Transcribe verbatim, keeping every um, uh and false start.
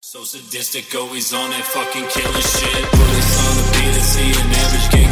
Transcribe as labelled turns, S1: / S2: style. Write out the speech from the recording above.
S1: So sadistic, always on that fucking killing shit. Bullets on the beat and see an average gang